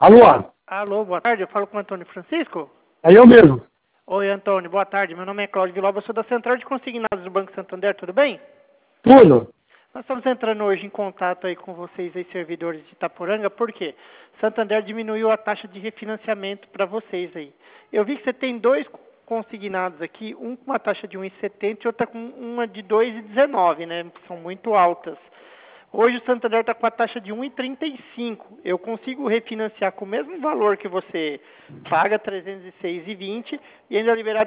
Alô? Alô, boa tarde, eu falo com o Antônio Francisco? É eu mesmo. Oi, Antônio, boa tarde, meu nome é Cláudio Viloba, eu sou da Central de Consignados do Banco Santander, tudo bem? Tudo. Nós estamos entrando hoje em contato aí com vocês aí, servidores de Itaporanga, por quê? Santander diminuiu a taxa de refinanciamento para vocês aí. Eu vi que você tem dois consignados aqui, um com uma taxa de 1,70 e outra com uma de 2,19, né? São muito altas. Hoje o Santander está com a taxa de 1,35. Eu consigo refinanciar com o mesmo valor que você paga, R$ 306,20, e ainda liberar R$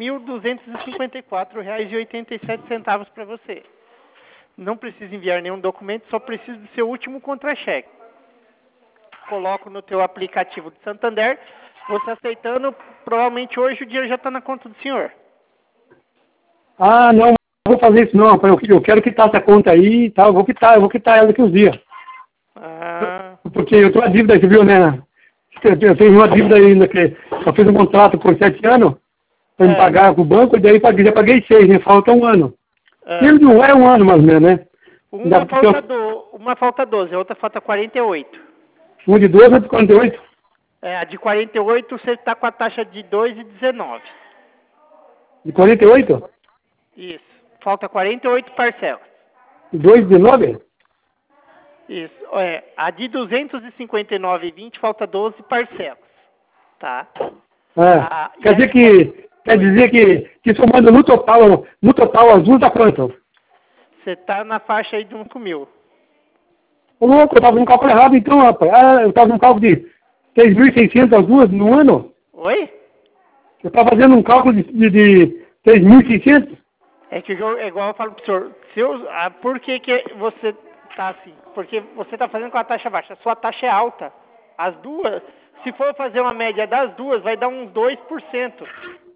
12.254,87 para você. Não precisa enviar nenhum documento, só preciso do seu último contra-cheque. Coloco no teu aplicativo de Santander, você aceitando, provavelmente hoje o dinheiro já está na conta do senhor. Ah, não vou fazer isso não, rapaz. Eu quero quitar essa conta aí e tal. Eu vou quitar ela daqui uns dias. Porque eu tenho uma dívida, você viu, né? Eu tenho uma dívida ainda que eu fiz um contrato por 7 anos para me pagar com o banco, e daí já paguei 6, né? Falta um ano. Ele não é um ano mais ou menos, né? Uma falta 12, a outra falta 48. Um de 12, outro de 48? A de 48 você está com a taxa de 2,19. De 48? Isso. Falta 48 parcelas. De 2,19? Isso. A de 259,20 falta 12 parcelas. Tá? Quer dizer que somando no total as duas dá quanto? Você está na faixa aí de 5.000. Ô louco, eu tava no cálculo errado então, rapaz. Eu tava no cálculo de 6.600 as duas no ano? Oi? Eu tava fazendo um cálculo de 6.600? É que é igual eu falo pro senhor. Por que você tá assim? Porque você tá fazendo com a taxa baixa. A sua taxa é alta. As duas, se for fazer uma média das duas, vai dar uns 2%.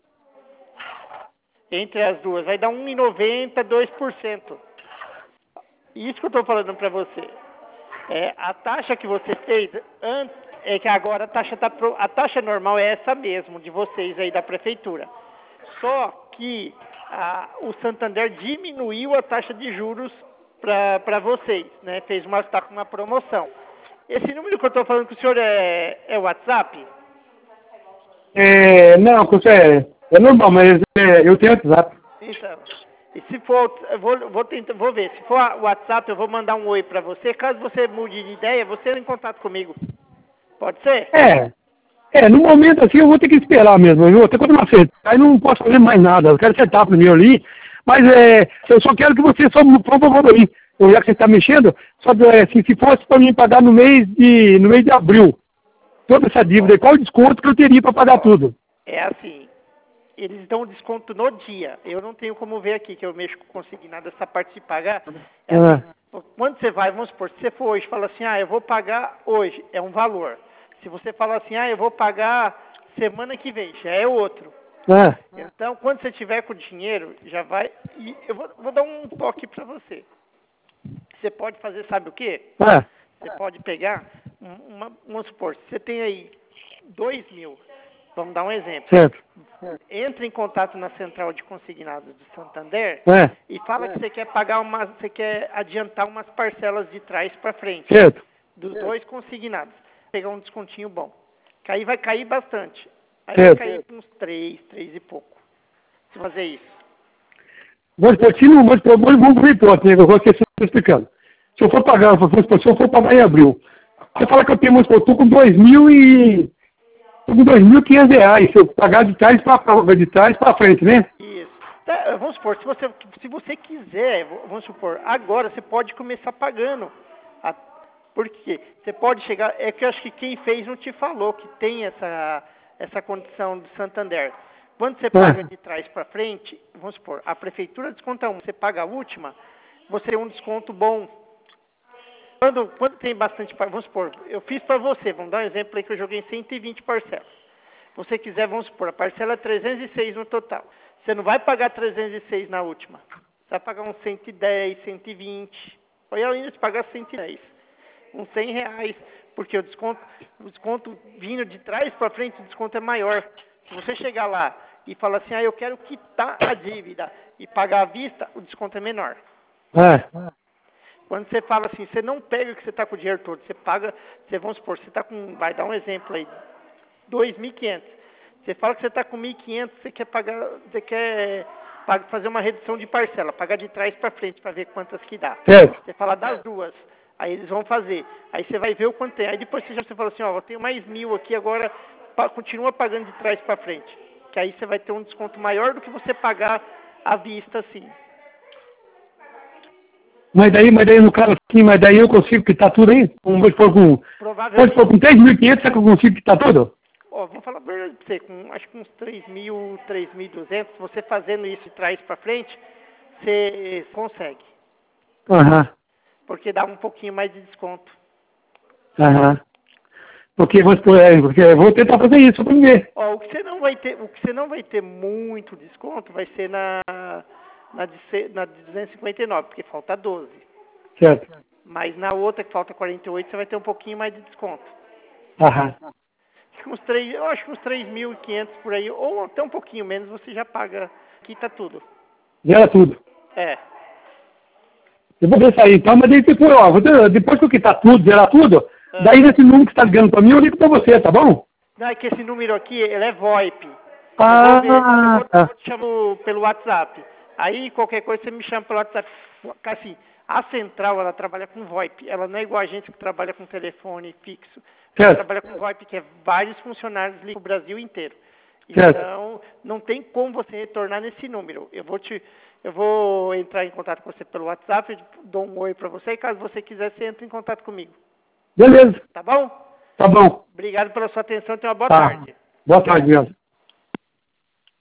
Entre as duas, vai dar 1,90, 2%. Isso que eu tô falando para você. A taxa que você fez antes é que agora a taxa normal é essa mesmo de vocês aí da prefeitura. Só que o Santander diminuiu a taxa de juros para vocês, né? Está com uma promoção. Esse número que eu estou falando com o senhor é o WhatsApp? Não, é normal, mas eu tenho WhatsApp. Então, e se for, vou ver. Se for o WhatsApp, eu vou mandar um oi para você. Caso você mude de ideia, você entra em contato comigo. Pode ser? No momento assim eu vou ter que esperar mesmo, viu? Até quando eu acertar, aí não posso fazer mais nada. Eu quero acertar primeiro ali, mas eu só quero que você só me por favor aí. Já que você está mexendo, só se fosse para mim pagar no mês de abril, toda essa dívida, qual o desconto que eu teria para pagar tudo? É assim, eles dão desconto no dia. Eu não tenho como ver aqui, que eu mexo com consignado essa parte de pagar. Assim, quando você vai, vamos supor, se você for hoje e fala assim, eu vou pagar hoje, é um valor. Se você falar assim, eu vou pagar semana que vem, já é outro. Então, quando você tiver com o dinheiro, já vai... E eu vou dar um toque para você. Você pode fazer, sabe o quê? Você pode pegar, vamos supor, você tem aí 2.000, vamos dar um exemplo. Certo. Entra em contato na Central de Consignados do Santander e fala que você quer você quer adiantar umas parcelas de trás para frente. Certo. Dos dois consignados. Pegar um descontinho bom. Que aí vai cair bastante. Aí certo. Vai cair uns 3 e pouco. Se fazer isso. Vamos ver hipótese, né? Agora que você está explicando. Se eu for pagar em abril, você fala que eu tenho, eu estou com 2.500 reais, se eu pagar de trás para frente, né? Isso. Vamos supor, se você quiser, vamos supor, agora você pode começar pagando. Por quê? Você pode chegar, é que eu acho que quem fez não te falou que tem essa condição do Santander. Quando você paga de trás para frente, vamos supor, a prefeitura desconta uma, você paga a última, você tem um desconto bom. Quando tem bastante, vamos supor, eu fiz para você, vamos dar um exemplo aí que eu joguei em 120 parcelas. Se você quiser, vamos supor, a parcela é 306 no total. Você não vai pagar 306 na última. Você vai pagar uns 110, 120. Ou ainda se pagar 110. Uns 100 reais. Porque o desconto vindo de trás para frente, o desconto é maior. Se você chegar lá e falar assim, eu quero quitar a dívida e pagar à vista, o desconto é menor. Quando você fala assim, você não pega que você está com o dinheiro todo, você paga, vamos supor, você está com, vai dar um exemplo aí, 2.500. Você fala que você está com 1.500, você quer fazer uma redução de parcela, pagar de trás para frente para ver quantas que dá. Certo. Você fala das duas, aí eles vão fazer. Aí você vai ver o quanto tem. Aí depois você fala assim, ó, eu tenho mais 1.000 aqui, agora continua pagando de trás para frente. Que aí você vai ter um desconto maior do que você pagar à vista, assim. Mas daí no caso assim, mas daí eu consigo quitar tudo aí? Vamos supor com 3.500, será que eu consigo quitar tudo? Ó, vou falar a verdade pra você, acho que uns 3.000, 3.200, você fazendo isso de trás para frente, você consegue. Aham. Porque dá um pouquinho mais de desconto. Aham. Porque vou tentar fazer isso para ver. Ó, o que você não vai ter muito desconto vai ser na de 259, porque falta 12. Certo. Mas na outra que falta 48, você vai ter um pouquinho mais de desconto. Aham. Eu acho que uns 3.500 por aí, ou até um pouquinho menos, você já paga, quita tudo. Zera tudo. É. Eu vou ver isso aí, então, mas daí depois, ó, depois que eu quitar tudo, zerar tudo, daí nesse número que você está ligando para mim, eu ligo para você, tá bom? Não, é que esse número aqui, ele é VoIP. Eu vou te chamar pelo WhatsApp. Aí, qualquer coisa, você me chama pelo WhatsApp. Assim, a central, ela trabalha com VoIP. Ela não é igual a gente que trabalha com telefone fixo. Ela trabalha com VoIP, que é vários funcionários ligam o Brasil inteiro. Então, não tem como você retornar nesse número. Eu vou entrar em contato com você pelo WhatsApp, eu dou um oi para você, e caso você quiser, você entra em contato comigo. Beleza. Tá bom? Tá bom. Obrigado pela sua atenção e tenha uma boa tarde. Boa tarde, mesmo.